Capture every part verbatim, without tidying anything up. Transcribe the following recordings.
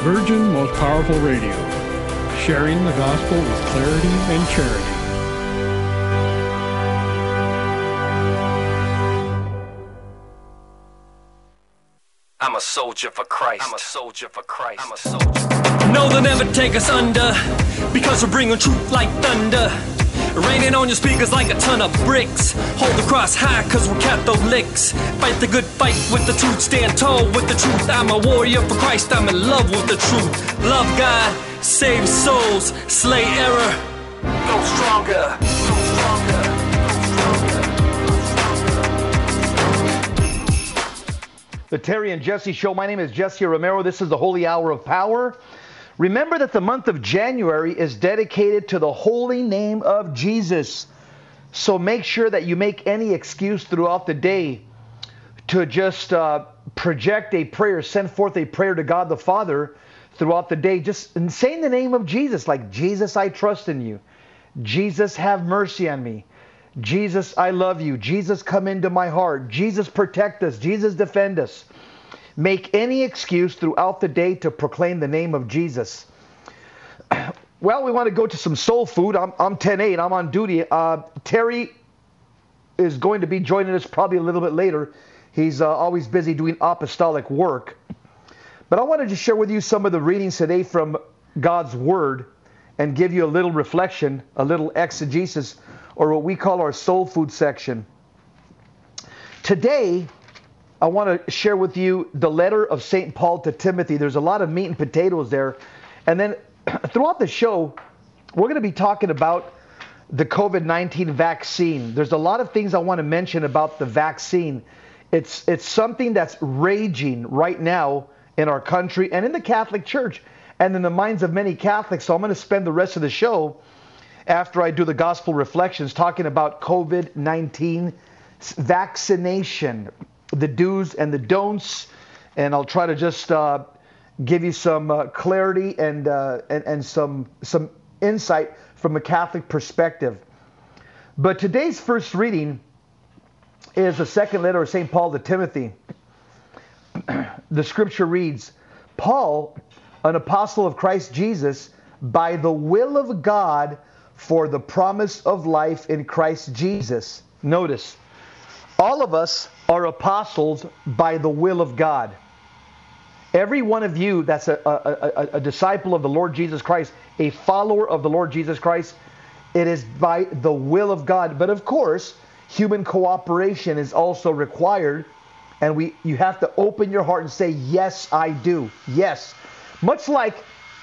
Virgin Most Powerful Radio, sharing the gospel with clarity and charity. I'm a soldier for Christ. I'm a soldier for Christ. I'm a soldier. No, they'll never take us under, because we're bringing truth like thunder. Raining on your speakers like a ton of bricks. Hold the cross high, cause we're Catholics. Fight the good fight with the truth. Stand tall with the truth. I'm a warrior for Christ. I'm in love with the truth. Love God, save souls, slay error. Go stronger. Go stronger. The Terry and Jesse Show. My name is Jesse Romero. This is the Holy Hour of Power. Remember that the month of January is dedicated to the holy name of Jesus. So make sure that you make any excuse throughout the day to just uh, project a prayer, send forth a prayer to God the Father throughout the day. Just saying the name of Jesus, like, Jesus, I trust in you. Jesus, have mercy on me. Jesus, I love you. Jesus, come into my heart. Jesus, protect us. Jesus, defend us. Make any excuse throughout the day to proclaim the name of Jesus. Well, we want to go to some soul food. I'm, I'm ten eight. I'm on duty. Uh, Terry is going to be joining us probably a little bit later. He's uh, always busy doing apostolic work. But I wanted to share with you some of the readings today from God's Word and give you a little reflection, a little exegesis, or what we call our soul food section. Today, I want to share with you the letter of Saint Paul to Timothy. There's a lot of meat and potatoes there. And then throughout the show, we're going to be talking about the COVID nineteen vaccine. There's a lot of things I want to mention about the vaccine. It's, it's something that's raging right now in our country and in the Catholic Church and in the minds of many Catholics. So I'm going to spend the rest of the show, after I do the gospel reflections, talking about COVID nineteen vaccination, the do's and the don'ts, and I'll try to just uh, give you some uh, clarity and, uh, and and some some insight from a Catholic perspective. But today's first reading is the second letter of Saint Paul to Timothy. The scripture reads, Paul, an apostle of Christ Jesus, by the will of God, for the promise of life in Christ Jesus. Notice, all of us are apostles by the will of God. Every one of you that's a, a, a, a disciple of the Lord Jesus Christ, a follower of the Lord Jesus Christ, it is by the will of God. But of course, human cooperation is also required, and we you have to open your heart and say, yes, I do. Yes. Much like,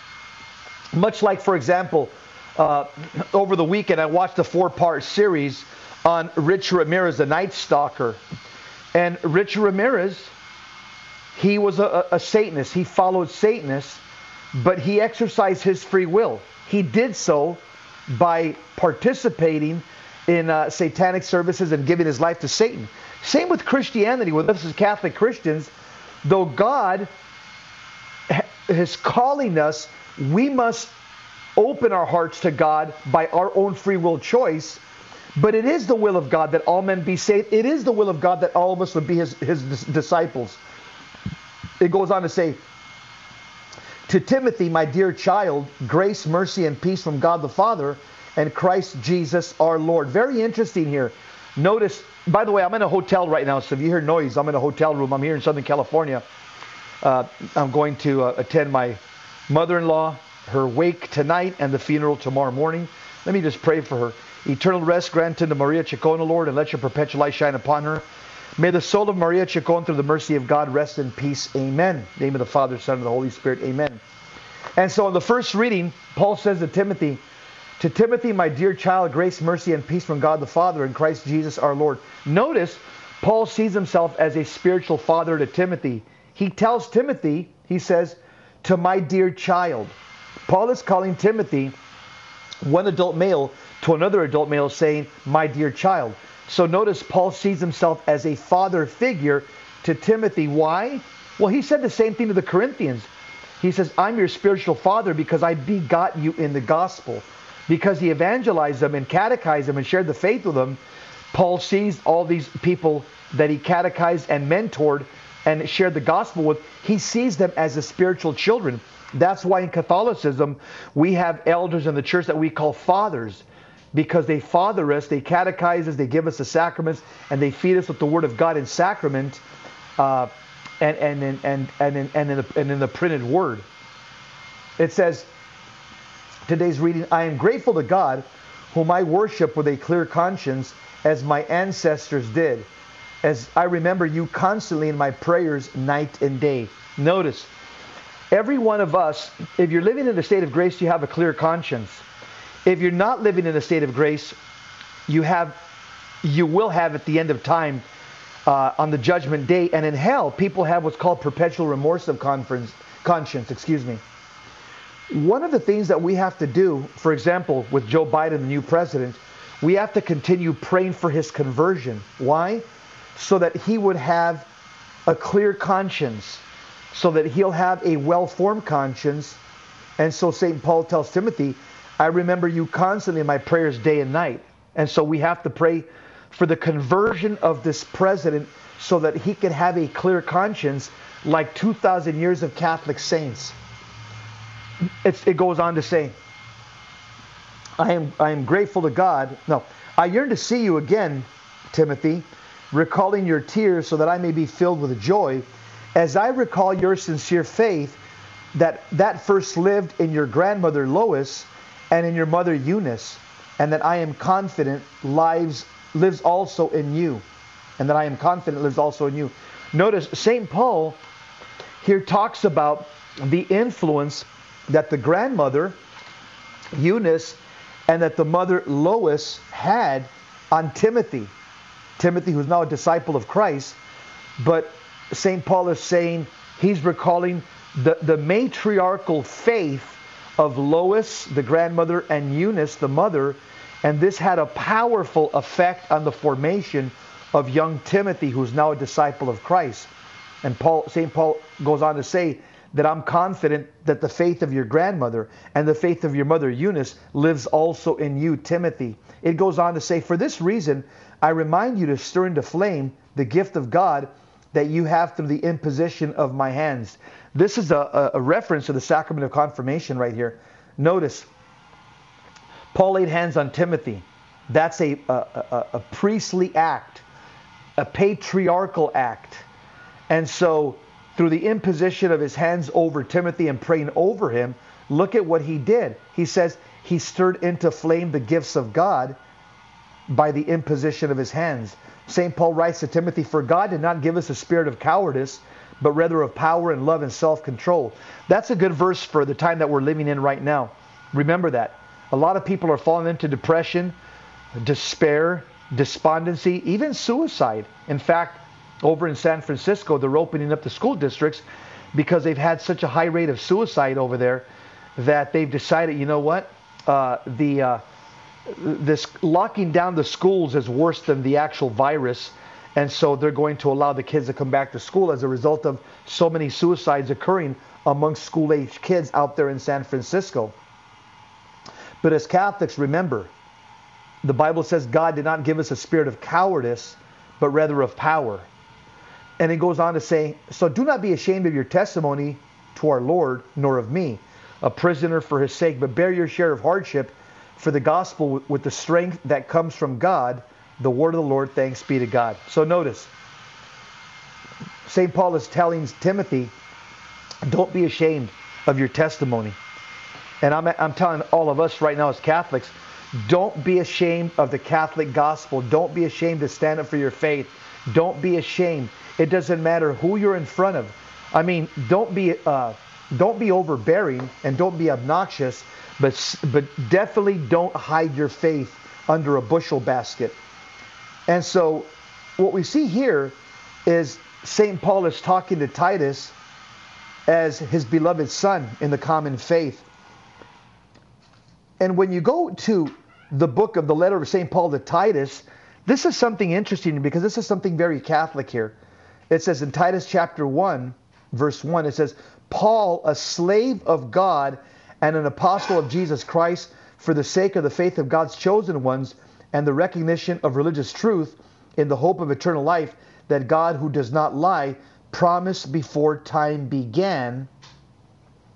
much like, for example, uh, over the weekend, I watched a four-part series on Rich Ramirez, the Night Stalker. And Rich Ramirez, he was a, a Satanist. He followed Satanists, but he exercised his free will. He did so by participating in uh, satanic services and giving his life to Satan. Same with Christianity. With us as Catholic Christians, though God is calling us, we must open our hearts to God by our own free will choice. But it is the will of God that all men be saved. It is the will of God that all of us would be his, his disciples. It goes on to say, to Timothy, my dear child, grace, mercy, and peace from God the Father and Christ Jesus our Lord. Very interesting here. Notice, by the way, I'm in a hotel right now, so if you hear noise, I'm in a hotel room. I'm here in Southern California. Uh, I'm going to uh, attend my mother-in-law, her wake tonight, and the funeral tomorrow morning. Let me just pray for her. Eternal rest grant unto Maria Chacon, Lord, and let your perpetual light shine upon her. May the soul of Maria Chacon, through the mercy of God, rest in peace. Amen. In the name of the Father, Son, and the Holy Spirit. Amen. And so in the first reading, Paul says to Timothy, to Timothy, my dear child, grace, mercy, and peace from God the Father and Christ Jesus our Lord. Notice, Paul sees himself as a spiritual father to Timothy. He tells Timothy, he says, to my dear child. Paul is calling Timothy, one adult male, to another adult male, saying, my dear child. So notice Paul sees himself as a father figure to Timothy. Why? Well, he said the same thing to the Corinthians. He says, I'm your spiritual father because I begot you in the gospel. Because he evangelized them and catechized them and shared the faith with them, Paul sees all these people that he catechized and mentored and shared the gospel with. He sees them as his spiritual children. That's why in Catholicism, we have elders in the church that we call fathers, because they father us, they catechize us, they give us the sacraments, and they feed us with the Word of God in sacrament, uh, and and and and and in, and in the and in the printed Word. It says, today's reading, I am grateful to God, whom I worship with a clear conscience, as my ancestors did, as I remember you constantly in my prayers night and day. Notice, every one of us, if you're living in a state of grace, you have a clear conscience. If you're not living in a state of grace, you have, you will have at the end of time, uh, on the judgment day, and in hell, people have what's called perpetual remorse of conference, conscience. Excuse me. One of the things that we have to do, for example, with Joe Biden, the new president, we have to continue praying for his conversion. Why? So that he would have a clear conscience, so that he'll have a well-formed conscience. And so Saint Paul tells Timothy, I remember you constantly in my prayers day and night. And so we have to pray for the conversion of this president so that he can have a clear conscience like two thousand years of Catholic saints. It's, it goes on to say, I am, I am grateful to God. No, I yearn to see you again, Timothy, recalling your tears so that I may be filled with joy, as I recall your sincere faith that that first lived in your grandmother Lois and in your mother Eunice, and that I am confident lives lives also in you, and that I am confident lives also in you. Notice Saint Paul here talks about the influence that the grandmother Eunice and that the mother Lois had on Timothy. Timothy, who's now a disciple of Christ, but Saint Paul is saying he's recalling the, the matriarchal faith of Lois, the grandmother, and Eunice, the mother, and this had a powerful effect on the formation of young Timothy, who's now a disciple of Christ. And Paul, Saint Paul goes on to say that I'm confident that the faith of your grandmother and the faith of your mother Eunice lives also in you, Timothy. It goes on to say, for this reason, I remind you to stir into flame the gift of God that you have through the imposition of my hands. This is a, a reference to the sacrament of confirmation right here. Notice, Paul laid hands on Timothy. That's a, a, a, a priestly act, a patriarchal act. And so, through the imposition of his hands over Timothy and praying over him, look at what he did. He says he stirred into flame the gifts of God by the imposition of his hands. Saint Paul writes to Timothy, for God did not give us a spirit of cowardice, but rather of power and love and self-control. That's a good verse for the time that we're living in right now. Remember that. A lot of people are falling into depression, despair, despondency, even suicide. In fact, over in San Francisco, they're opening up the school districts because they've had such a high rate of suicide over there that they've decided, you know what, uh, the uh, this locking down the schools is worse than the actual virus, and so they're going to allow the kids to come back to school as a result of so many suicides occurring amongst school-age kids out there in San Francisco. But as Catholics, remember, the Bible says God did not give us a spirit of cowardice, but rather of power. And it goes on to say, so do not be ashamed of your testimony to our Lord, nor of me, a prisoner for his sake, but bear your share of hardship for the gospel with the strength that comes from God, the word of the Lord, thanks be to God. So notice, Saint Paul is telling Timothy, don't be ashamed of your testimony. And I'm, I'm telling all of us right now as Catholics, don't be ashamed of the Catholic gospel. Don't be ashamed to stand up for your faith. Don't be ashamed. It doesn't matter who you're in front of. I mean, don't be uh, don't be overbearing and don't be obnoxious, but but definitely don't hide your faith under a bushel basket. And so, what we see here is Saint Paul is talking to Titus as his beloved son in the common faith. And when you go to the book of the letter of Saint Paul to Titus, this is something interesting because this is something very Catholic here. It says in Titus chapter one, verse one, it says, Paul, a slave of God and an apostle of Jesus Christ, for the sake of the faith of God's chosen ones and the recognition of religious truth in the hope of eternal life that God, who does not lie, promised before time began,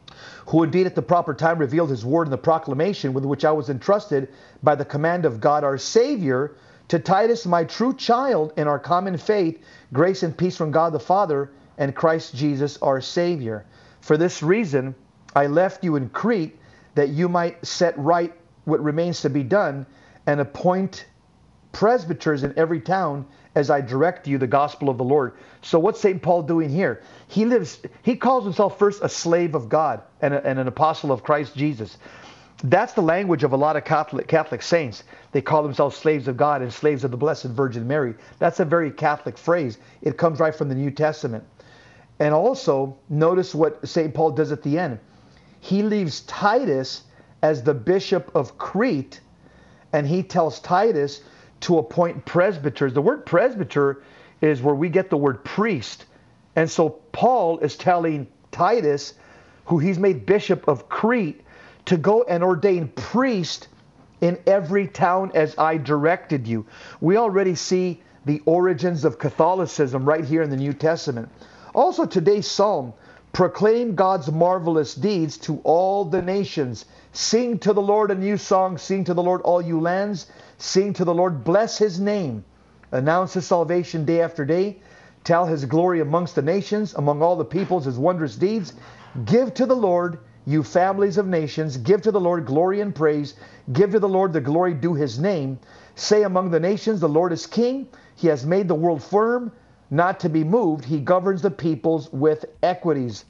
who indeed at the proper time revealed his word in the proclamation with which I was entrusted by the command of God our Savior, to Titus, my true child in our common faith, grace and peace from God the Father and Christ Jesus our Savior. For this reason I left you in Crete, that you might set right what remains to be done, and appoint presbyters in every town, as I direct you the gospel of the Lord. So what's Saint Paul doing here? He lives. He calls himself first a slave of God and, a, and an apostle of Christ Jesus. That's the language of a lot of Catholic Catholic saints. They call themselves slaves of God and slaves of the Blessed Virgin Mary. That's a very Catholic phrase. It comes right from the New Testament. And also, notice what Saint Paul does at the end. He leaves Titus as the bishop of Crete, and he tells Titus to appoint presbyters. The word presbyter is where we get the word priest. And so Paul is telling Titus, who he's made bishop of Crete, to go and ordain priest in every town as I directed you. We already see the origins of Catholicism right here in the New Testament. Also, today's psalm, proclaim God's marvelous deeds to all the nations. Sing to the Lord a new song. Sing to the Lord, all you lands. Sing to the Lord, bless his name. Announce his salvation day after day. Tell his glory amongst the nations, among all the peoples, his wondrous deeds. Give to the Lord, you families of nations. Give to the Lord glory and praise. Give to the Lord the glory due his name. Say among the nations, the Lord is king. He has made the world firm, not to be moved. He governs the peoples with equities.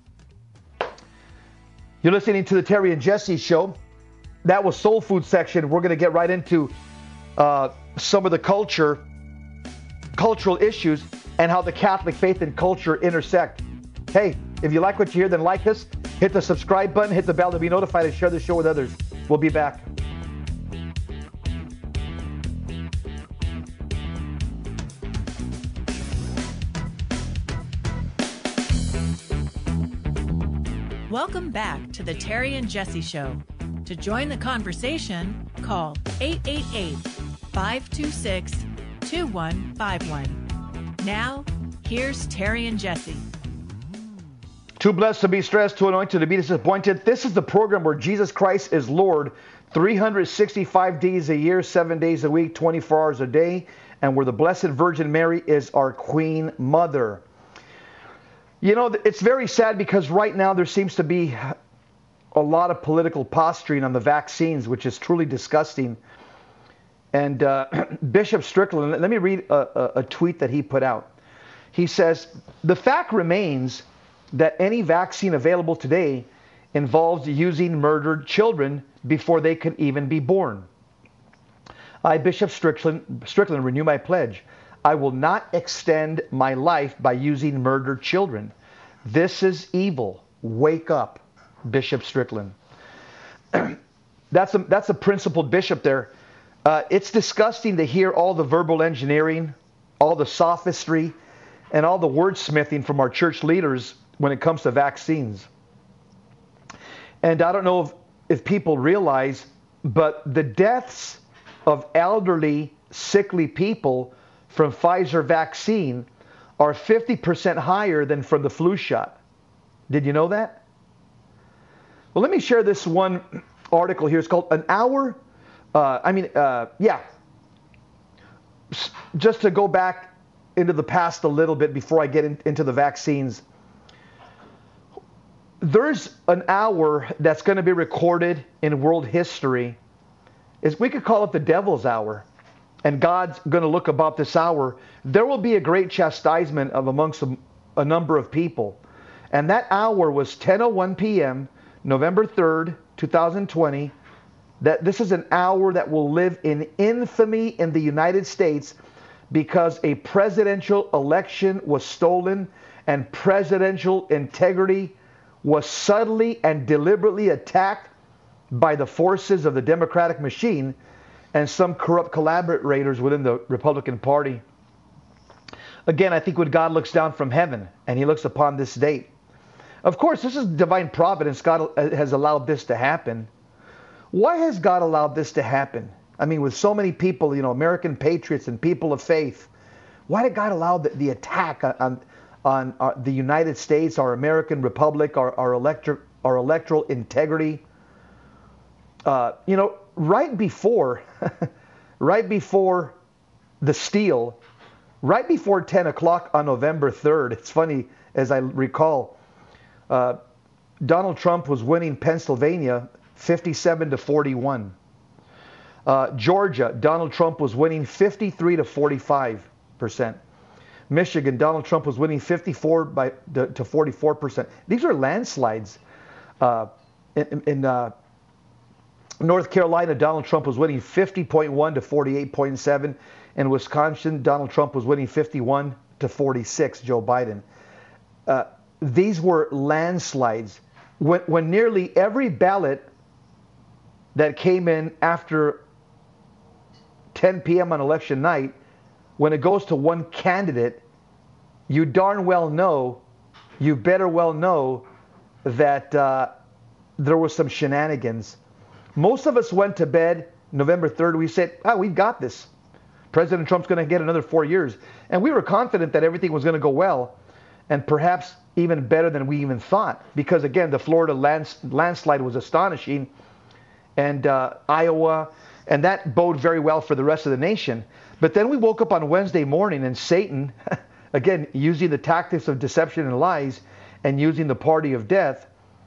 You're listening to the Terry and Jesse Show. That was Soul Food section. We're going to get right into uh, some of the culture, cultural issues, and how the Catholic faith and culture intersect. Hey, if you like what you hear, then like us. Hit the subscribe button, hit the bell to be notified, and share the show with others. We'll be back. Welcome back to the Terry and Jesse Show. To join the conversation, call eight eight eight, five two six, two one five one. Now, here's Terry and Jesse. Too blessed to be stressed, too anointed to be disappointed. This is the program where Jesus Christ is Lord three hundred sixty-five days a year, seven days a week, twenty-four hours a day, and where the Blessed Virgin Mary is our Queen Mother. You know, it's very sad because right now there seems to be a lot of political posturing on the vaccines, which is truly disgusting. And uh, Bishop Strickland, let me read a, a, a tweet that he put out. He says, the fact remains that any vaccine available today involves using murdered children before they can even be born. I, Bishop Strickland, Strickland, renew my pledge. I will not extend my life by using murdered children. This is evil. Wake up, Bishop Strickland. that's, a, that's a principled bishop there. Uh, it's disgusting to hear all the verbal engineering, all the sophistry, and all the wordsmithing from our church leaders when it comes to vaccines. And I don't know if, if people realize, but the deaths of elderly, sickly people from Pfizer vaccine are fifty percent higher than from the flu shot. Did you know that? Well, let me share this one article here. It's called An Hour. Uh, I mean, uh, yeah. Just to go back into the past a little bit before I get in, into the vaccines. There's an hour that's going to be recorded in world history. Is we could call it the devil's hour. And God's going to look about this hour. There will be a great chastisement of amongst a, a number of people. And that hour was ten oh one p.m., November third, twenty twenty. That this is an hour that will live in infamy in the United States because a presidential election was stolen and presidential integrity was subtly and deliberately attacked by the forces of the Democratic machine and some corrupt collaborators within the Republican Party. Again, I think when God looks down from heaven and he looks upon this date, of course, this is divine providence. God has allowed this to happen. Why has God allowed this to happen? I mean, with so many people, you know, American patriots and people of faith, why did God allow the, the attack on, on our, the United States, our American Republic, our, our electric, our electoral integrity. Uh, you know, right before, right before the steal, right before ten o'clock on November third, it's funny, as I recall, uh, Donald Trump was winning Pennsylvania fifty-seven to forty-one. Uh, Georgia, Donald Trump was winning fifty-three to forty-five percent. Michigan, Donald Trump was winning fifty-four by, to forty-four percent. These are landslides. Uh, in in uh, North Carolina, Donald Trump was winning fifty point one to forty-eight point seven. In Wisconsin, Donald Trump was winning fifty-one to forty-six, Joe Biden. Uh, these were landslides. When, when nearly every ballot that came in after ten p.m. on election night, when it goes to one candidate, you darn well know, you better well know that uh, there was some shenanigans. Most of us went to bed November third. We said, oh, we've got this. President Trump's going to get another four years. And we were confident that everything was going to go well, and perhaps even better than we even thought. Because, again, the Florida lands, landslide was astonishing, and uh, Iowa, and that bode very well for the rest of the nation. But then we woke up on Wednesday morning, and Satan, again, using the tactics of deception and lies, and using the party of death,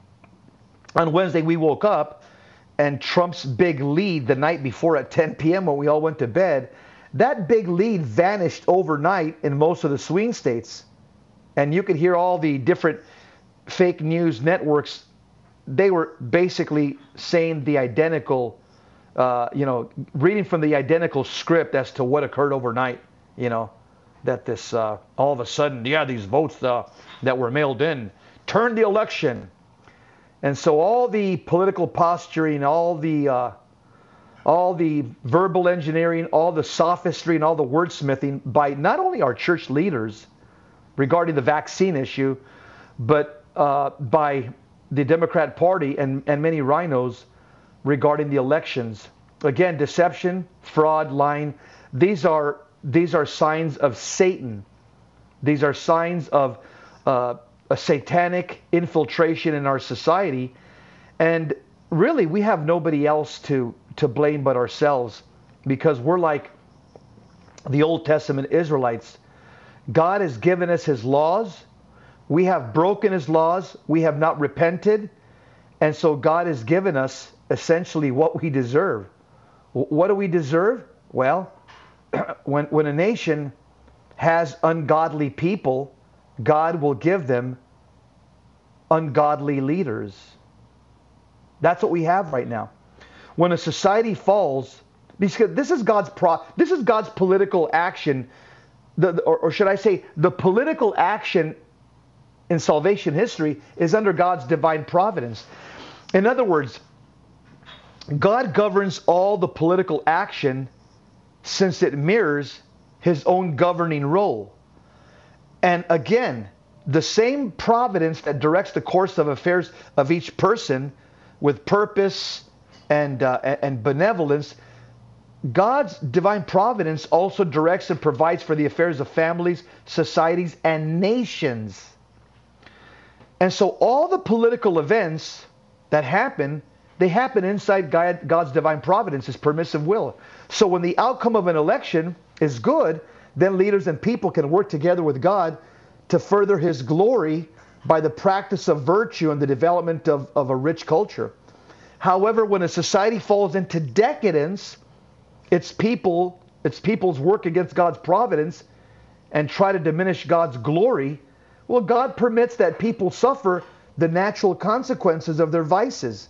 on Wednesday we woke up, and Trump's big lead the night before at ten p.m. when we all went to bed, that big lead vanished overnight in most of the swing states. And you could hear all the different fake news networks. They were basically saying the identical, uh, you know, reading from the identical script as to what occurred overnight. You know, that this, uh, all of a sudden, yeah, these votes uh, that were mailed in turned the election. And so all the political posturing, all the uh, all the verbal engineering, all the sophistry, and all the wordsmithing by not only our church leaders regarding the vaccine issue, but uh, by the Democrat Party and, and many rhinos regarding the elections. Again, deception, fraud, lying. These are these are signs of Satan. These are signs of uh, a satanic infiltration in our society. And really, we have nobody else to, to blame but ourselves, because we're like the Old Testament Israelites. God has given us his laws. We have broken his laws. We have not repented. And so God has given us essentially what we deserve. What do we deserve? Well, when, when a nation has ungodly people, God will give them ungodly leaders. That's what we have right now. When a society falls, because this is God's pro, this is God's political action, the, or, or should I say, the political action in salvation history is under God's divine providence. In other words, God governs all the political action since it mirrors his own governing role. And again, the same providence that directs the course of affairs of each person with purpose and uh, and benevolence, God's divine providence also directs and provides for the affairs of families, societies, and nations. And so all the political events that happen, they happen inside God, God's divine providence, his permissive will. So when the outcome of an election is good, then leaders and people can work together with God to further his glory by the practice of virtue and the development of, of a rich culture. However, when a society falls into decadence, its people, its people's work against God's providence and try to diminish God's glory, well, God permits that people suffer the natural consequences of their vices.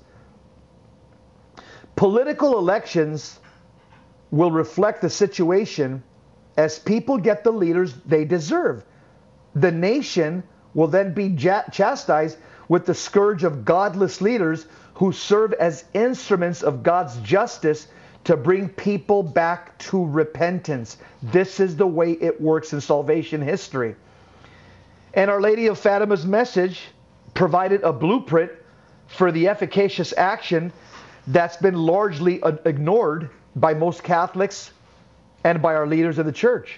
Political elections will reflect the situation as people get the leaders they deserve. The nation will then be chastised with the scourge of godless leaders who serve as instruments of God's justice to bring people back to repentance. This is the way it works in salvation history. And Our Lady of Fatima's message provided a blueprint for the efficacious action that's been largely ignored by most Catholics and by our leaders of the church.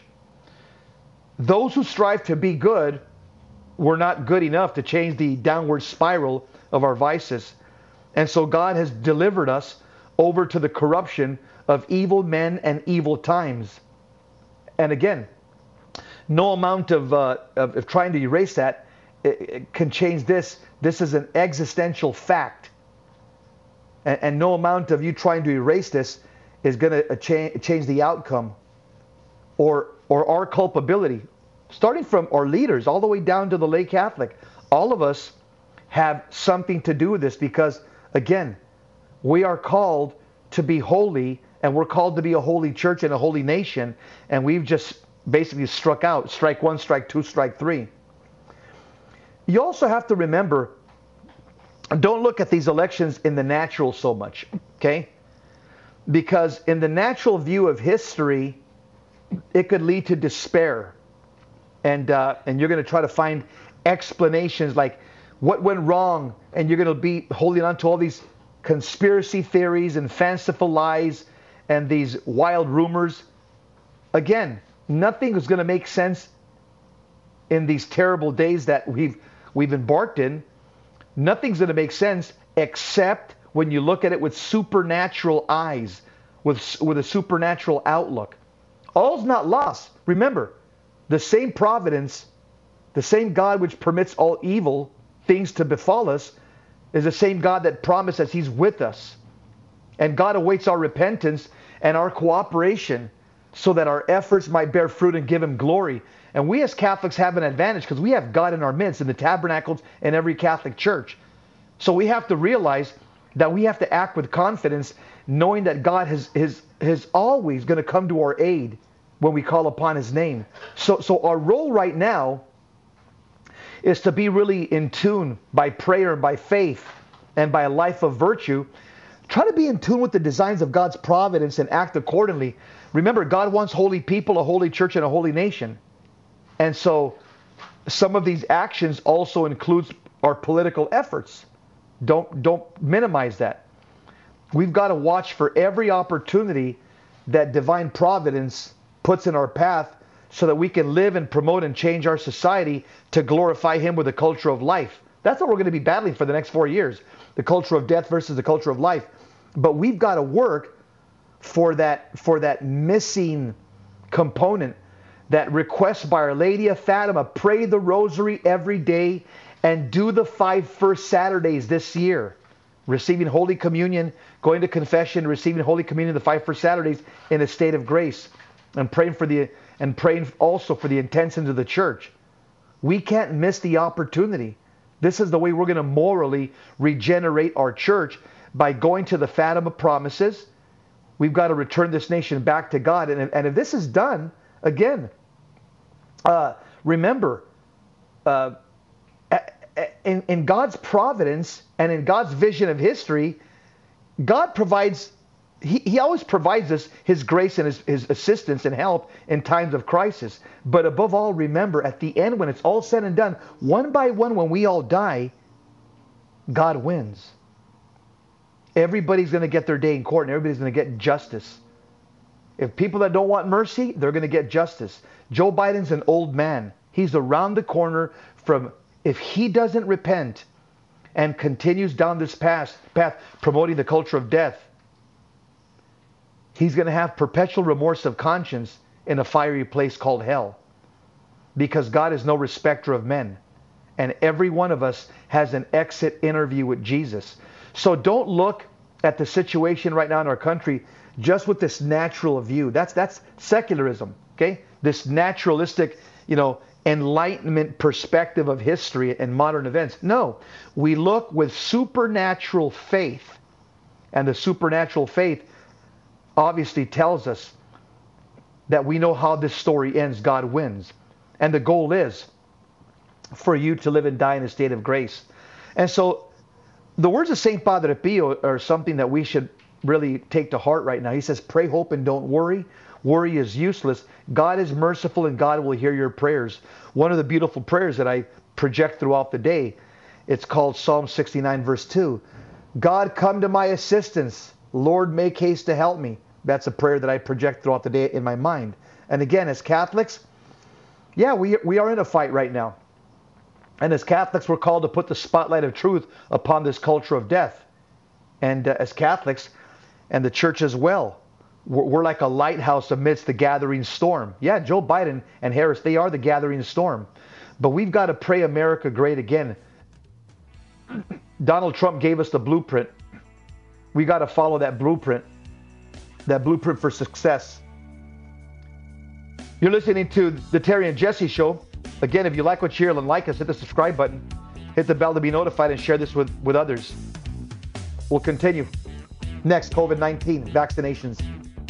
Those who strive to be good were not good enough to change the downward spiral of our vices. And so God has delivered us over to the corruption of evil men and evil times. And again, no amount of, uh, of, of trying to erase that it, it can change this. This is an existential fact. And, and no amount of you trying to erase this is going to cha- change the outcome or, or our culpability. Starting from our leaders all the way down to the lay Catholic. All of us have something to do with this because, again, we are called to be holy, and we're called to be a holy church and a holy nation, and we've just basically struck out. Strike one, strike two, strike three. You also have to remember, don't look at these elections in the natural so much, okay? Because in the natural view of history, it could lead to despair. And, uh, and you're going to try to find explanations like what went wrong, and you're going to be holding on to all these conspiracy theories and fanciful lies and these wild rumors. Again, nothing is going to make sense in these terrible days that we've we've embarked in. Nothing's going to make sense except when you look at it with supernatural eyes, with with a supernatural outlook. All's not lost. Remember, the same providence, the same God which permits all evil things to befall us, is the same God that promised us He's with us. And God awaits our repentance and our cooperation so that our efforts might bear fruit and give Him glory. And we as Catholics have an advantage because we have God in our midst in the tabernacles in every Catholic church. So we have to realize that we have to act with confidence, knowing that God is, is, is always going to come to our aid when we call upon His name. So, so our role right now is to be really in tune by prayer, by faith, and by a life of virtue. Try to be in tune with the designs of God's providence and act accordingly. Remember, God wants holy people, a holy church, and a holy nation. And so some of these actions also includes our political efforts. Don't, don't minimize that. We've got to watch for every opportunity that divine providence puts in our path so that we can live and promote and change our society to glorify Him with a culture of life. That's what we're going to be battling for the next four years. The culture of death versus the culture of life. But we've got to work for that, for that missing component, that request by Our Lady of Fatima, pray the rosary every day and do the five first Saturdays this year. Receiving Holy Communion, going to confession, receiving Holy Communion the five first Saturdays in a state of grace. And praying for the and praying also for the intentions of the church. We can't miss the opportunity. This is the way we're going to morally regenerate our church, by going to the Fatima promises. We've got to return this nation back to God. And, and if this is done, again, uh, remember, uh, in, in God's providence and in God's vision of history, God provides, He, he always provides us His grace and His, His assistance and help in times of crisis. But above all, remember, at the end, when it's all said and done, one by one, when we all die, God wins. Everybody's going to get their day in court, and everybody's going to get justice. If people that don't want mercy, they're going to get justice. Joe Biden's an old man. He's around the corner from, if he doesn't repent and continues down this path, path promoting the culture of death, he's going to have perpetual remorse of conscience in a fiery place called hell. Because God is no respecter of men. And every one of us has an exit interview with Jesus. So don't look at the situation right now in our country just with this natural view. That's that's secularism, okay? This naturalistic, you know, enlightenment perspective of history and modern events. No, we look with supernatural faith. And the supernatural faith obviously tells us that we know how this story ends. God wins. And the goal is for you to live and die in a state of grace. And so the words of Saint Padre Pio are something that we should really take to heart right now. He says, pray, hope, and don't worry. Worry is useless. God is merciful and God will hear your prayers. One of the beautiful prayers that I project throughout the day, it's called Psalm sixty-nine verse two. God, come to my assistance. Lord, make haste to help me. That's a prayer that I project throughout the day in my mind. And again, as Catholics, yeah, we, we are in a fight right now. And as Catholics, we're called to put the spotlight of truth upon this culture of death. And uh, as Catholics, and the church as well, we're, we're like a lighthouse amidst the gathering storm. Yeah, Joe Biden and Harris, they are the gathering storm. But we've got to pray America great again. Donald Trump gave us the blueprint. We got to follow that blueprint, that blueprint for success. You're listening to the Terry and Jesse Show. Again, if you like what you hear, then like us, hit the subscribe button, hit the bell to be notified, and share this with, with others. We'll continue. Next, COVID nineteen vaccinations.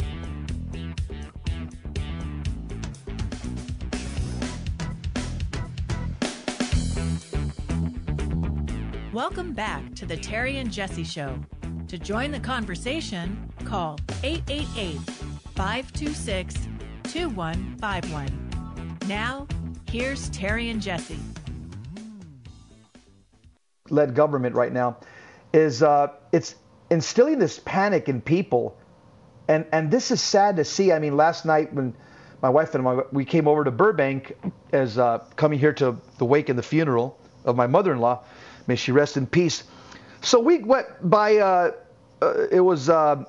Welcome back to the Terry and Jesse Show. To join the conversation, call eight eight eight, five two six, two one five one. Now, here's Terry and Jesse. Led government right now is uh, it's instilling this panic in people, and and this is sad to see. I mean, last night when my wife and I we came over to Burbank as uh, coming here to the wake and the funeral of my mother-in-law, may she rest in peace. So we went by. Uh, uh, it was uh,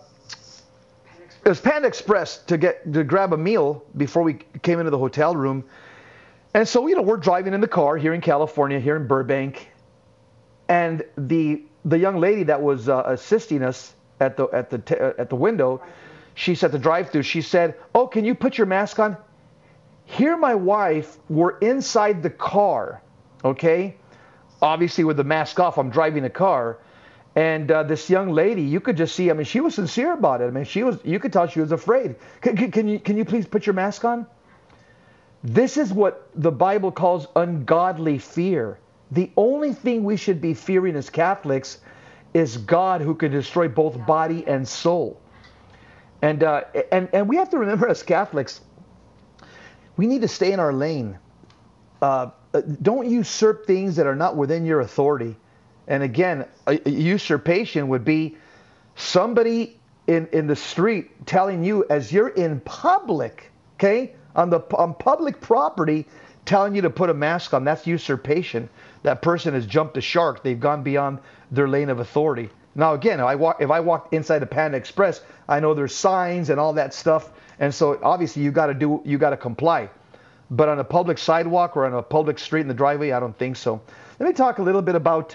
it was Panda Express to get to grab a meal before we came into the hotel room. And so, you know, we're driving in the car here in California, here in Burbank, and the the young lady that was uh, assisting us at the at the t- at the window, she said the drive-through. She said, "Oh, can you put your mask on?" Here, my wife, we're inside the car, okay, obviously with the mask off. I'm driving a car, and uh, this young lady, you could just see. I mean, she was sincere about it. I mean, she was. You could tell she was afraid. Can, can, can you can you please put your mask on? This is what the Bible calls ungodly fear. The only thing we should be fearing as Catholics is God, who can destroy both body and soul. And uh, and and we have to remember as Catholics, we need to stay in our lane. Uh, don't usurp things that are not within your authority. And again, a, a usurpation would be somebody in, in the street telling you as you're in public, okay, on the on public property, telling you to put a mask on. That's usurpation. That person has jumped the shark. They've gone beyond their lane of authority. Now, again, if I walk, if I walk inside a Panda Express, I know there's signs and all that stuff, and so obviously you got to do, you got to comply. But on a public sidewalk or on a public street in the driveway, I don't think so. Let me talk a little bit about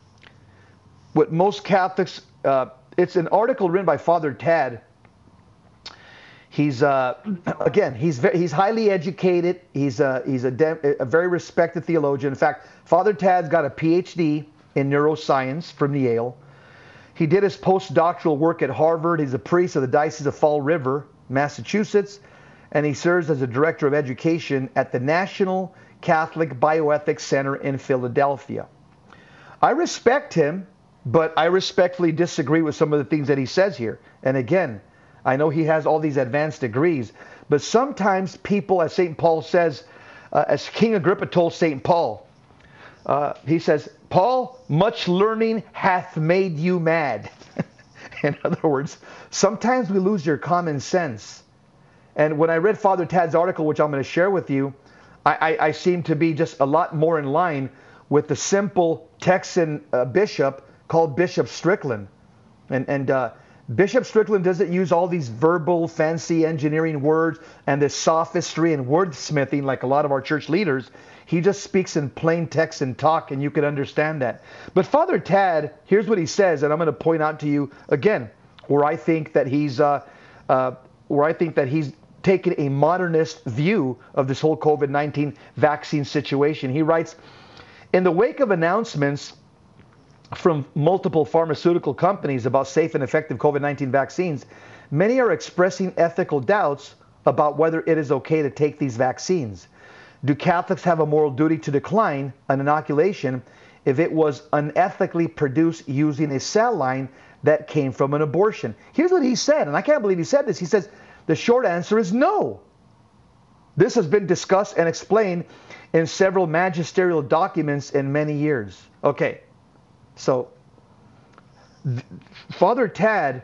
what most Catholics. Uh, it's an article written by Father Tad. He's uh, again, he's very, he's highly educated. He's a he's a, de- a very respected theologian. In fact, Father Tad's got a P H D in neuroscience from Yale. He did his postdoctoral work at Harvard. He's a priest of the Diocese of Fall River, Massachusetts, and he serves as a director of education at the National Catholic Bioethics Center in Philadelphia. I respect him, but I respectfully disagree with some of the things that he says here. And again, I know he has all these advanced degrees, but sometimes people, as Saint Paul says, uh, as King Agrippa told Saint Paul, uh, he says, "Paul, much learning hath made you mad." In other words, sometimes we lose your common sense. And when I read Father Tad's article, which I'm going to share with you, I, I, I seem to be just a lot more in line with the simple Texan uh, bishop called Bishop Strickland. And, and uh, Bishop Strickland doesn't use all these verbal, fancy engineering words and this sophistry and wordsmithing like a lot of our church leaders. He just speaks in plain Texan talk, and you can understand that. But Father Tad, here's what he says, and I'm going to point out to you again where I think that he's uh, uh, where I think that he's taken a modernist view of this whole COVID nineteen vaccine situation. He writes, "In the wake of announcements from multiple pharmaceutical companies about safe and effective COVID nineteen vaccines, many are expressing ethical doubts about whether it is okay to take these vaccines. Do Catholics have a moral duty to decline an inoculation if it was unethically produced using a cell line that came from an abortion?" Here's what he said, and I can't believe he said this. He says, the short answer is no. This has been discussed and explained in several magisterial documents in many years. Okay. So, th- Father Tad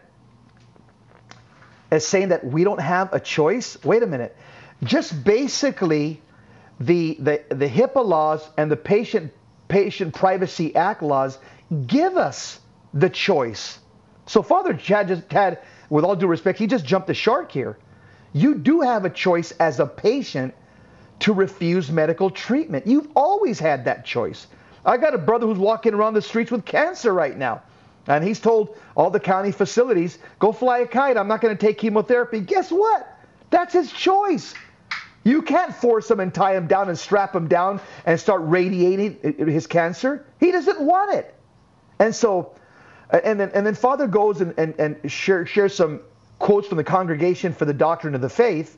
is saying that we don't have a choice. Wait a minute. Just basically, the, the, the HIPAA laws and the patient Patient Privacy Act laws give us the choice. So Father Chad, just, Tad, with all due respect, he just jumped the shark here. You do have a choice as a patient to refuse medical treatment. You've always had that choice. I got a brother who's walking around the streets with cancer right now. And he's told all the county facilities, go fly a kite. I'm not going to take chemotherapy. Guess what? That's his choice. You can't force him and tie him down and strap him down and start radiating his cancer. He doesn't want it. And so, and then and then Father goes and, and, and share, shares some quotes from the Congregation for the Doctrine of the Faith.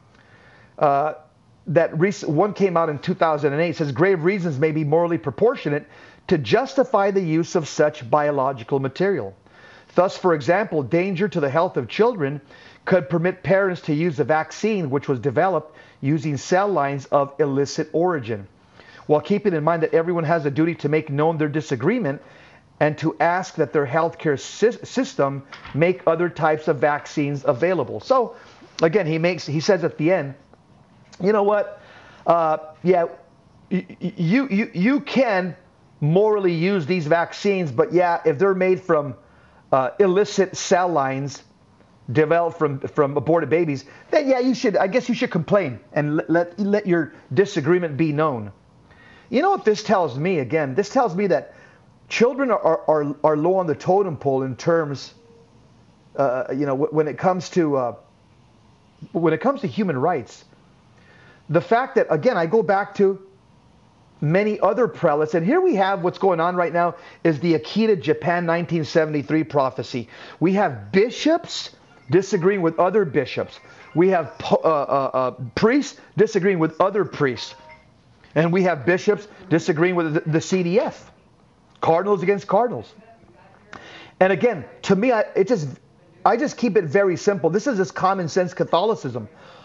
Uh, that recent, one came out in two thousand eight. It says, grave reasons may be morally proportionate to justify the use of such biological material. Thus, for example, danger to the health of children could permit parents to use a vaccine which was developed using cell lines of illicit origin, while keeping in mind that everyone has a duty to make known their disagreement and to ask that their healthcare sy- system make other types of vaccines available. So, again, he makes he says at the end, you know what? Uh, yeah, you you you can morally use these vaccines, but yeah, if they're made from uh, illicit cell lines developed from from aborted babies, then yeah, you should. I guess you should complain and let let, let your disagreement be known. You know what this tells me? Again, this tells me that children are are are low on the totem pole in terms, uh, you know, when it comes to uh, when it comes to human rights. The fact that, again, I go back to many other prelates, and here we have what's going on right now is the Akita Japan nineteen seventy-three prophecy. We have bishops disagreeing with other bishops. We have uh, uh, uh, priests disagreeing with other priests. And we have bishops disagreeing with the, the C D F. Cardinals against cardinals. And again, to me, I, it just, I just keep it very simple. This is just common sense Catholicism.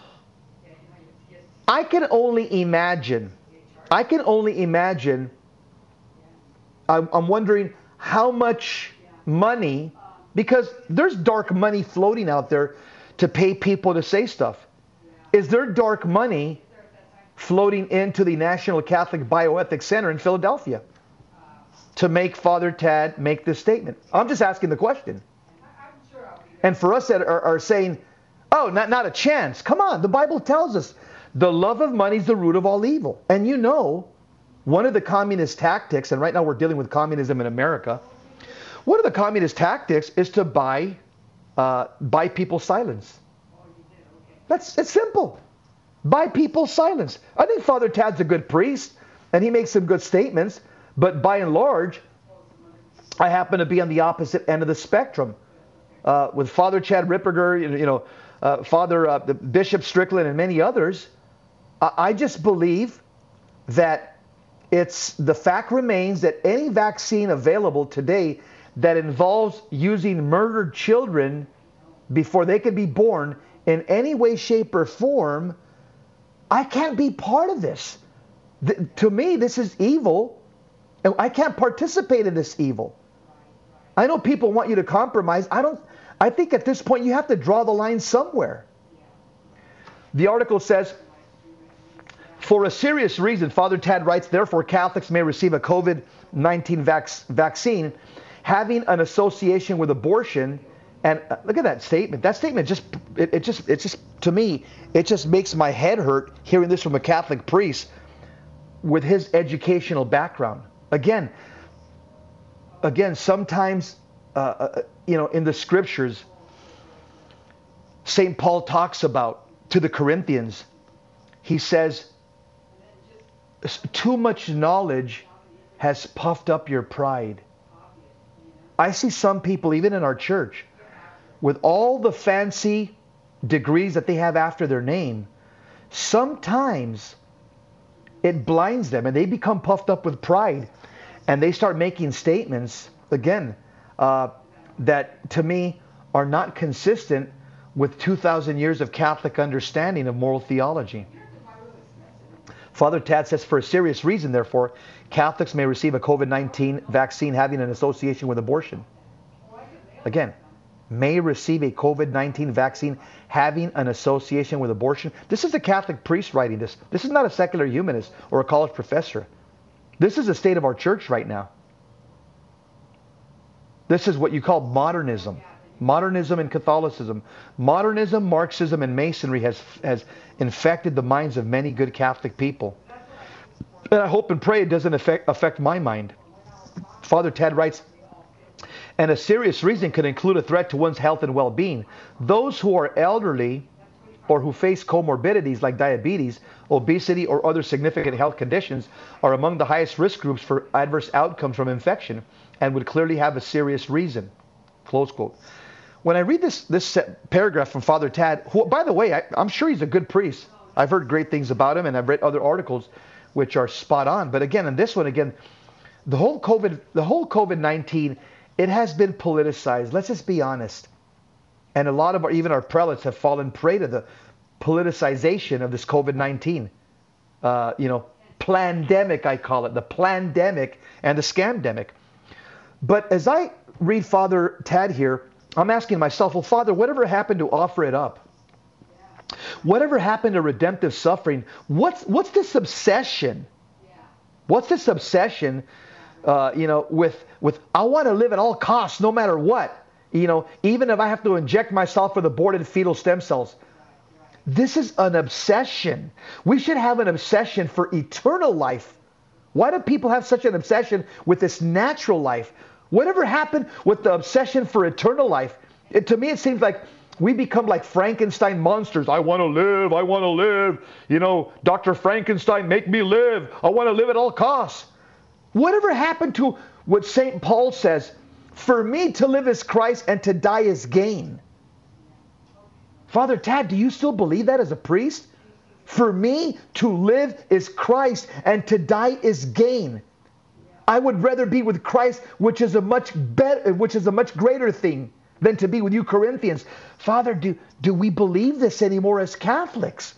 I can only imagine, I can only imagine, I'm, I'm wondering how much money, because there's dark money floating out there to pay people to say stuff. Is there dark money floating into the National Catholic Bioethics Center in Philadelphia to make Father Tad make this statement? I'm just asking the question. And for us that are, are saying, oh, not, not a chance. Come on, the Bible tells us the love of money is the root of all evil. And you know, one of the communist tactics, and right now we're dealing with communism in America, one of the communist tactics is to buy, uh, buy people's silence. That's it's simple. Buy people's silence. I think Father Tad's a good priest, and he makes some good statements, but by and large, I happen to be on the opposite end of the spectrum. Uh, with Father Chad Ripperger, you know, uh, Father uh, Bishop Strickland, and many others, I just believe that it's the fact remains that any vaccine available today that involves using murdered children before they can be born in any way, shape, or form, I can't be part of this. The, to me, this is evil, and I can't participate in this evil. I know people want you to compromise. I don't. I think at this point you have to draw the line somewhere. The article says, for a serious reason, Father Tad writes, therefore Catholics may receive a COVID nineteen vac- vaccine having an association with abortion. And uh, look at that statement. That statement just, it, it just, it just, to me, it just makes my head hurt hearing this from a Catholic priest with his educational background. Again, again, sometimes, uh, uh, you know, in the scriptures, Saint Paul talks about to the Corinthians, he says, too much knowledge has puffed up your pride. I see some people, even in our church, with all the fancy degrees that they have after their name, sometimes it blinds them and they become puffed up with pride and they start making statements, again, uh, that to me are not consistent with two thousand years of Catholic understanding of moral theology. Father Tad says, for a serious reason, therefore, Catholics may receive a COVID nineteen vaccine having an association with abortion. Again, may receive a COVID nineteen vaccine having an association with abortion. This is a Catholic priest writing this. This is not a secular humanist or a college professor. This is the state of our church right now. This is what you call modernism. Modernism and Catholicism. Modernism, Marxism, and Masonry has has infected the minds of many good Catholic people. And I hope and pray it doesn't affect, affect my mind. Father Tad writes, and a serious reason could include a threat to one's health and well-being. Those who are elderly or who face comorbidities like diabetes, obesity, or other significant health conditions are among the highest risk groups for adverse outcomes from infection and would clearly have a serious reason. Close quote. When I read this this paragraph from Father Tad, who, by the way, I, I'm sure he's a good priest. I've heard great things about him, and I've read other articles which are spot on. But again, in this one, again, the whole COVID, the whole COVID nineteen, it has been politicized. Let's just be honest. And a lot of our, even our prelates have fallen prey to the politicization of this COVID nineteen. Uh, you know, plandemic, I call it, the plandemic and the scamdemic. But as I read Father Tad here, I'm asking myself, well, Father, whatever happened to offer it up? Whatever happened to redemptive suffering? What's what's this obsession? What's this obsession? Uh, you know, with with I want to live at all costs, no matter what. You know, even if I have to inject myself with aborted fetal stem cells. This is an obsession. We should have an obsession for eternal life. Why do people have such an obsession with this natural life? Whatever happened with the obsession for eternal life? It, to me, it seems like we become like Frankenstein monsters. I want to live. I want to live. You know, Doctor Frankenstein, make me live. I want to live at all costs. Whatever happened to what Saint Paul says? For me to live is Christ and to die is gain. Father Tad, do you still believe that as a priest? For me to live is Christ and to die is gain. I would rather be with Christ, which is a much better, which is a much greater thing than to be with you Corinthians. Father, do, do we believe this anymore as Catholics?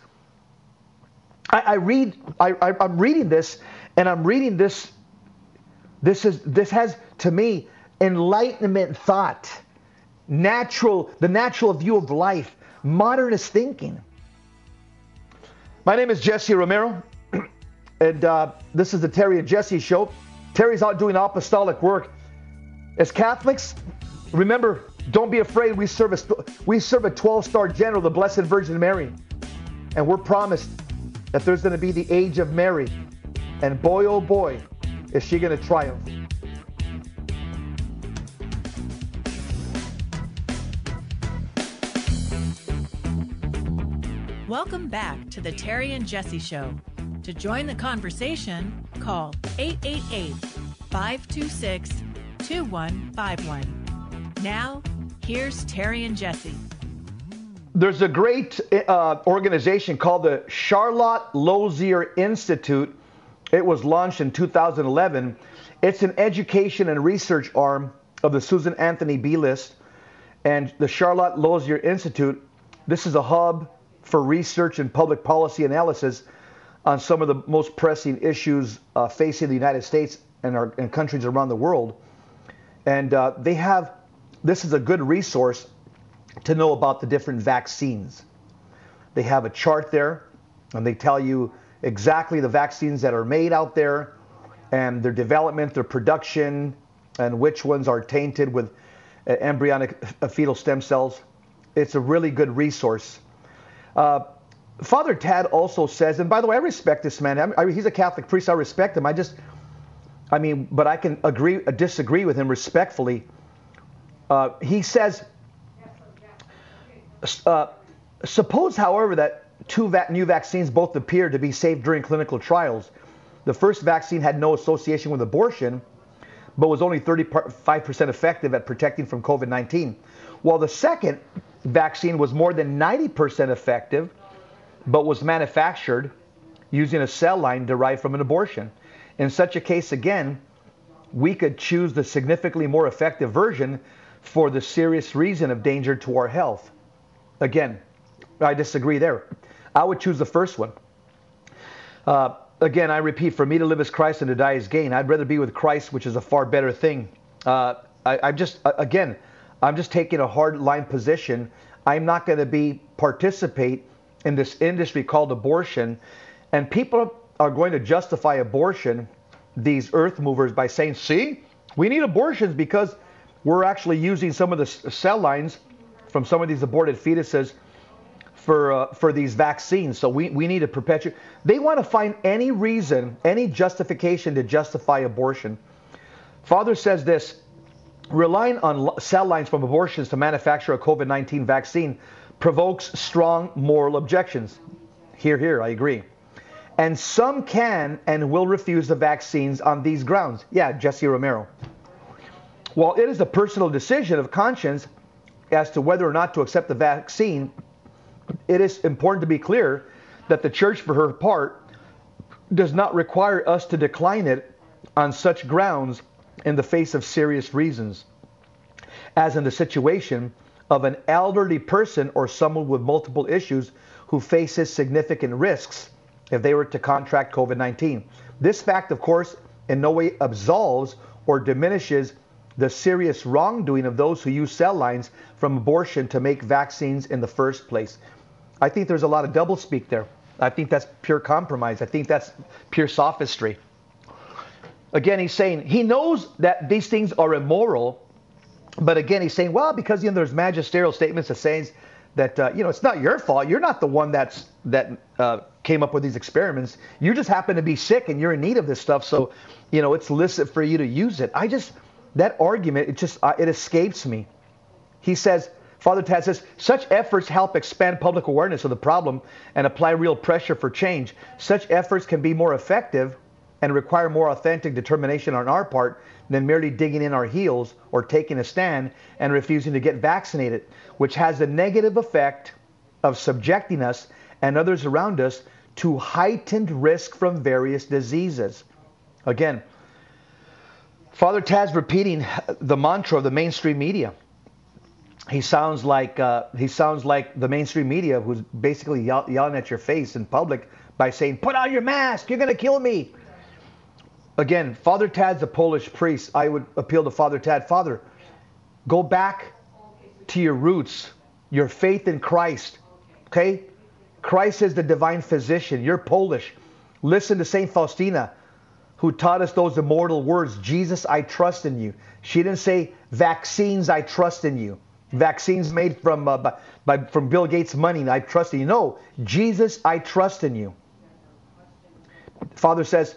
I, I read, I, I, I'm reading this, and I'm reading this. This is this has to me enlightenment thought, natural, the natural view of life, modernist thinking. My name is Jesse Romero, and uh, this is the Terry and Jesse Show. Terry's out doing apostolic work. As Catholics, remember, don't be afraid. We serve a, we serve a twelve-star general, the Blessed Virgin Mary. And we're promised that there's going to be the age of Mary. And boy, oh boy, is she going to triumph. Welcome back to the Terry and Jesse Show. To join the conversation, call eight eight eight, five two six, two one five one. Now, here's Terry and Jesse. There's a great uh, organization called the Charlotte Lozier Institute. It was launched in two thousand eleven. It's an education and research arm of the Susan Anthony B List. And the Charlotte Lozier Institute, this is a hub for research and public policy analysis on some of the most pressing issues uh, facing the United States and, our, and countries around the world. And uh, they have, this is a good resource to know about the different vaccines. They have a chart there, and they tell you exactly the vaccines that are made out there, and their development, their production, and which ones are tainted with uh, embryonic uh, fetal stem cells. It's a really good resource. Uh, Father Tad also says, and by the way, I respect this man. I, I, he's a Catholic priest. I respect him. I just, I mean, but I can agree, uh, disagree with him respectfully. Uh, he says, uh, suppose, however, that two va- new vaccines both appear to be safe during clinical trials. The first vaccine had no association with abortion, but was only thirty-five percent effective at protecting from COVID nineteen, while the second vaccine was more than ninety percent effective, but was manufactured using a cell line derived from an abortion. In such a case, again, we could choose the significantly more effective version for the serious reason of danger to our health. Again, I disagree there. I would choose the first one. Uh, again, I repeat, for me to live as Christ and to die is gain. I'd rather be with Christ, which is a far better thing. Uh, I, I'm just, again, I'm just taking a hard line position. I'm not going to be participate in this industry called abortion. And people are going to justify abortion these earth movers by saying, see, we need abortions because we're actually using some of the cell lines from some of these aborted fetuses for uh, for these vaccines. So we, we need to perpetuate. They want to find any reason, any justification to justify abortion. Father says this, relying on cell lines from abortions to manufacture a COVID nineteen vaccine provokes strong moral objections. Here, here, I agree. And some can and will refuse the vaccines on these grounds. Yeah, Jesse Romero. While it is a personal decision of conscience as to whether or not to accept the vaccine, it is important to be clear that the church, for her part, does not require us to decline it on such grounds in the face of serious reasons, as in the situation of an elderly person or someone with multiple issues who faces significant risks if they were to contract COVID nineteen. This fact, of course, in no way absolves or diminishes the serious wrongdoing of those who use cell lines from abortion to make vaccines in the first place. I think there's a lot of doublespeak there. I think that's pure compromise. I think that's pure sophistry. Again, he's saying he knows that these things are immoral, but again, he's saying, well, because you know there's magisterial statements that says that uh, you know it's not your fault. You're not the one that's that uh, came up with these experiments. You just happen to be sick and you're in need of this stuff, so you know it's licit for you to use it. I just that argument, it just uh, it escapes me. He says, Father Tad says, such efforts help expand public awareness of the problem and apply real pressure for change. Such efforts can be more effective and require more authentic determination on our part than merely digging in our heels or taking a stand and refusing to get vaccinated, which has the negative effect of subjecting us and others around us to heightened risk from various diseases. Again, Father Tad's repeating the mantra of the mainstream media. He sounds like uh, he sounds like the mainstream media who's basically yell- yelling at your face in public by saying, put on your mask, you're going to kill me. Again, Father Tad's a Polish priest. I would appeal to Father Tad. Father, go back to your roots, your faith in Christ. Okay? Christ is the divine physician. You're Polish. Listen to Saint Faustina, who taught us those immortal words, Jesus, I trust in you. She didn't say, vaccines, I trust in you. Vaccines made from uh, by, by, from Bill Gates' money, I trust in you. No, Jesus, I trust in you. Father says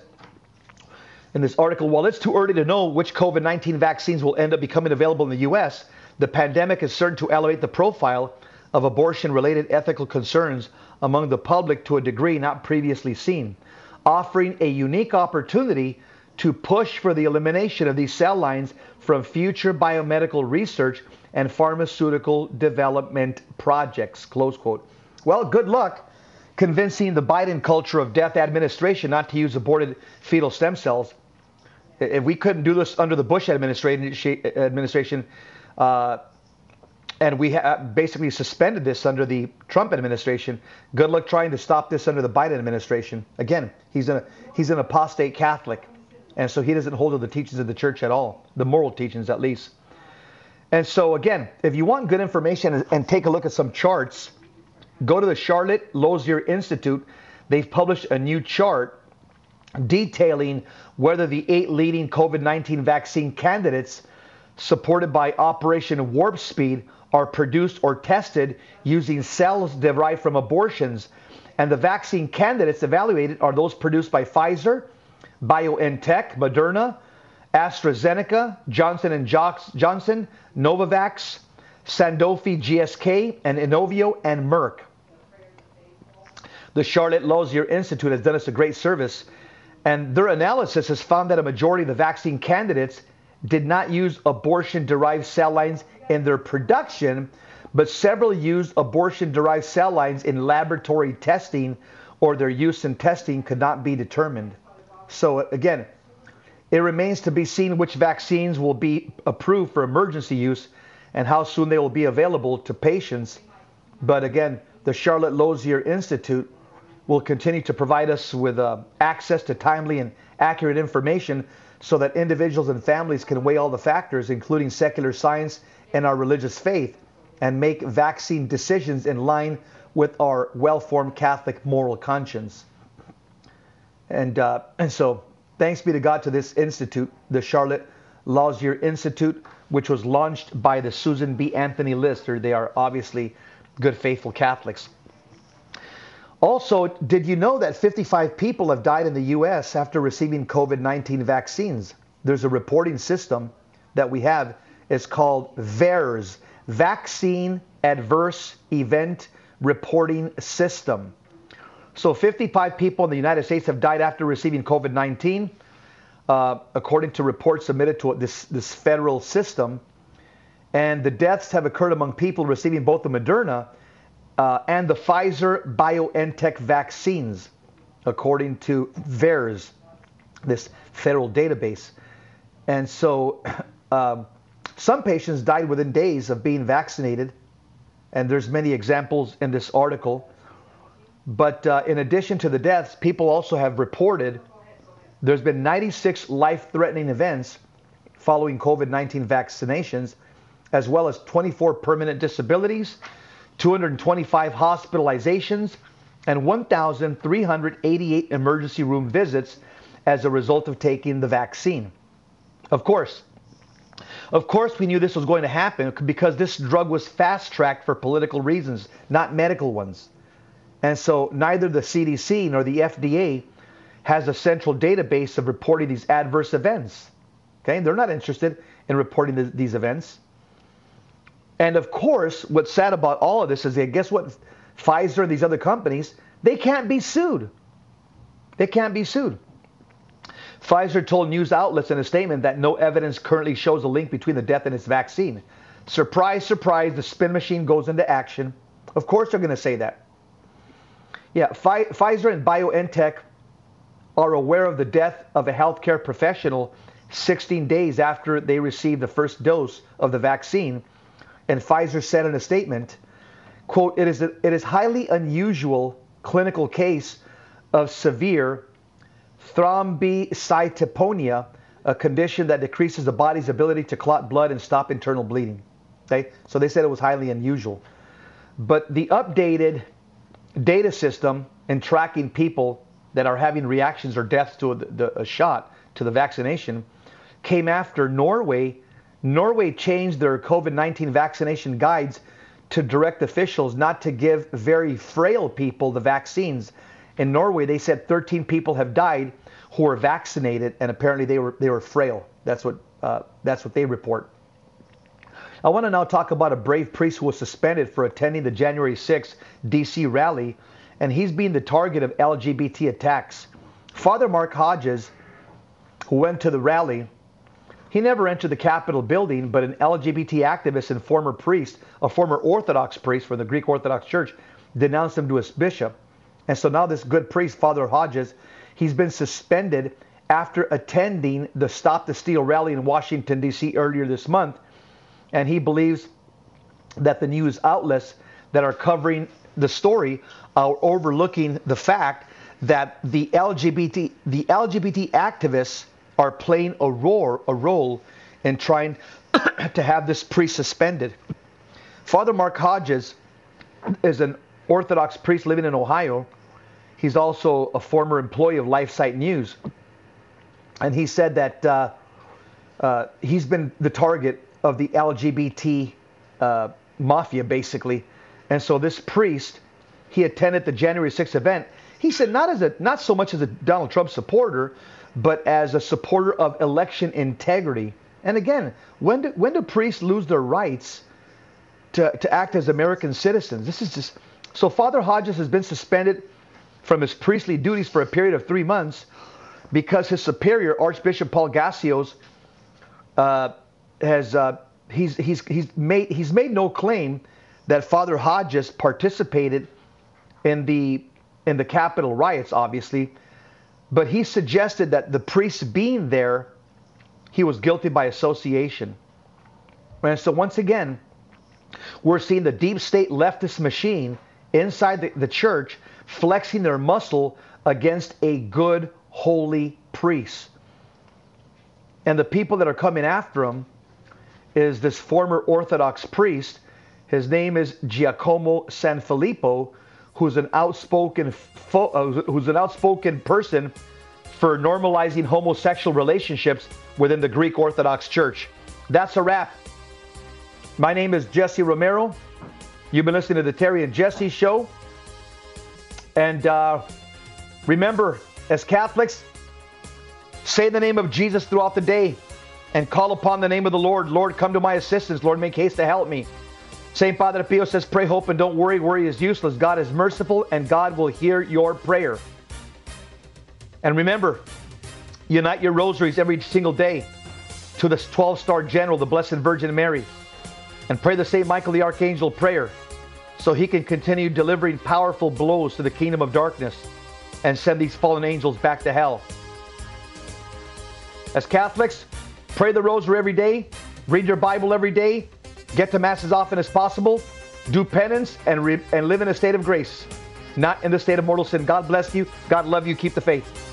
in this article, while it's too early to know which COVID nineteen vaccines will end up becoming available in the U S, the pandemic is certain to elevate the profile of abortion-related ethical concerns among the public to a degree not previously seen, offering a unique opportunity to push for the elimination of these cell lines from future biomedical research and pharmaceutical development projects, close quote. Well, good luck convincing the Biden culture of death administration not to use aborted fetal stem cells. If we couldn't do this under the Bush administration, administration uh, and we ha- basically suspended this under the Trump administration, good luck trying to stop this under the Biden administration. Again, he's, a, he's an apostate Catholic, and so he doesn't hold to the teachings of the church at all, the moral teachings at least. And so again, if you want good information and, and take a look at some charts, go to the Charlotte Lozier Institute. They've published a new chart detailing whether the eight leading COVID nineteen vaccine candidates supported by Operation Warp Speed are produced or tested using cells derived from abortions. And the vaccine candidates evaluated are those produced by Pfizer, BioNTech, Moderna, AstraZeneca, Johnson and Johnson, Novavax, Sanofi, G S K, and Inovio, and Merck. The Charlotte Lozier Institute has done us a great service, and their analysis has found that a majority of the vaccine candidates did not use abortion-derived cell lines in their production, but several used abortion-derived cell lines in laboratory testing, or their use in testing could not be determined. So again, it remains to be seen which vaccines will be approved for emergency use and how soon they will be available to patients. But again, the Charlotte Lozier Institute will continue to provide us with uh, access to timely and accurate information so that individuals and families can weigh all the factors, including secular science and our religious faith, and make vaccine decisions in line with our well-formed Catholic moral conscience. And uh, and so thanks be to God to this institute, the Charlotte Lausier Institute, which was launched by the Susan B. Anthony Lister. They are obviously good, faithful Catholics. Also, did you know that fifty-five people have died in the U S after receiving COVID nineteen vaccines? There's a reporting system that we have. It's called VAERS, Vaccine Adverse Event Reporting System. So fifty-five people in the United States have died after receiving COVID nineteen, uh, according to reports submitted to this, this federal system. And the deaths have occurred among people receiving both the Moderna uh, and the Pfizer BioNTech vaccines, according to VAERS, this federal database. And so um, some patients died within days of being vaccinated, and there's many examples in this article. But uh, in addition to the deaths, people also have reported there's been ninety-six life-threatening events following COVID nineteen vaccinations, as well as twenty-four permanent disabilities, two hundred twenty-five hospitalizations, and one thousand three hundred eighty-eight emergency room visits as a result of taking the vaccine. Of course, of course we knew this was going to happen because this drug was fast-tracked for political reasons, not medical ones. And so neither the C D C nor the F D A has a central database of reporting these adverse events. Okay, they're not interested in reporting the, these events. And of course, what's sad about all of this is that guess what? Pfizer and these other companies, they can't be sued. They can't be sued. Pfizer told news outlets in a statement that no evidence currently shows a link between the death and its vaccine. Surprise, surprise, the spin machine goes into action. Of course they're going to say that. Yeah, Pfizer and BioNTech are aware of the death of a healthcare professional sixteen days after they received the first dose of the vaccine. And Pfizer said in a statement, quote, it is, a, it is highly unusual clinical case of severe thrombocytopenia, a condition that decreases the body's ability to clot blood and stop internal bleeding. Okay? So they said it was highly unusual. But the updated data system in tracking people that are having reactions or deaths to a, the, a shot, to the vaccination, came after Norway. Norway changed their COVID nineteen vaccination guides to direct officials not to give very frail people the vaccines. In Norway, they said thirteen people have died who were vaccinated, and apparently they were they were frail. That's what uh, that's what they report. I want to now talk about a brave priest who was suspended for attending the January sixth D C rally, and he's being the target of L G B T attacks. Father Mark Hodges, who went to the rally, he never entered the Capitol building, but an L G B T activist and former priest, a former Orthodox priest for the Greek Orthodox Church, denounced him to his bishop. And so now this good priest, Father Hodges, he's been suspended after attending the Stop the Steal rally in Washington, D C earlier this month. And he believes that the news outlets that are covering the story are overlooking the fact that the L G B T the L G B T activists are playing a role, a role in trying to have this priest suspended. Father Mark Hodges is an Orthodox priest living in Ohio. He's also a former employee of LifeSite News. And he said that uh, uh, he's been the target of the L G B T uh, mafia, basically. And so this priest, he attended the January sixth event. He said not as a not so much as a Donald Trump supporter, but as a supporter of election integrity. And again, when do, when do priests lose their rights to, to act as American citizens? This is just... So Father Hodges has been suspended from his priestly duties for a period of three months because his superior, Archbishop Paul Gassios, uh, has uh, he's he's he's made he's made no claim that Father Hodges participated in the in the Capitol riots, obviously, but he suggested that the priest being there, he was guilty by association. And so once again, we're seeing the deep state leftist machine inside the, the church flexing their muscle against a good, holy priest. And the people that are coming after him is this former Orthodox priest. His name is Giacomo Sanfilippo, who's an outspoken fo- uh, who's an outspoken person for normalizing homosexual relationships within the Greek Orthodox Church. That's a wrap. My name is Jesse Romero. You've been listening to the Terry and Jesse Show. And uh, remember, as Catholics, say the name of Jesus throughout the day and call upon the name of the Lord. Lord, come to my assistance. Lord, make haste to help me. Saint Padre Pio says, pray, hope, and don't worry. Worry is useless. God is merciful, and God will hear your prayer. And remember, unite your rosaries every single day to the twelve-star general, the Blessed Virgin Mary, and pray the Saint Michael the Archangel prayer so he can continue delivering powerful blows to the kingdom of darkness and send these fallen angels back to hell. As Catholics, pray the rosary every day, read your Bible every day, get to Mass as often as possible, do penance, and, re- and live in a state of grace, not in the state of mortal sin. God bless you. God love you. Keep the faith.